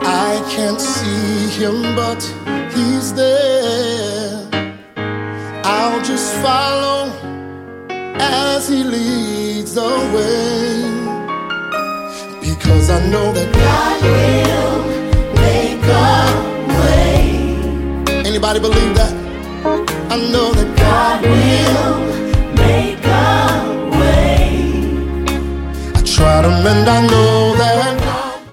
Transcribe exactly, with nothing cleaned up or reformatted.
I can't see him, but he's there. I'll just follow as he leads the way, because I know that God will make a way. Anybody believe that? I know that God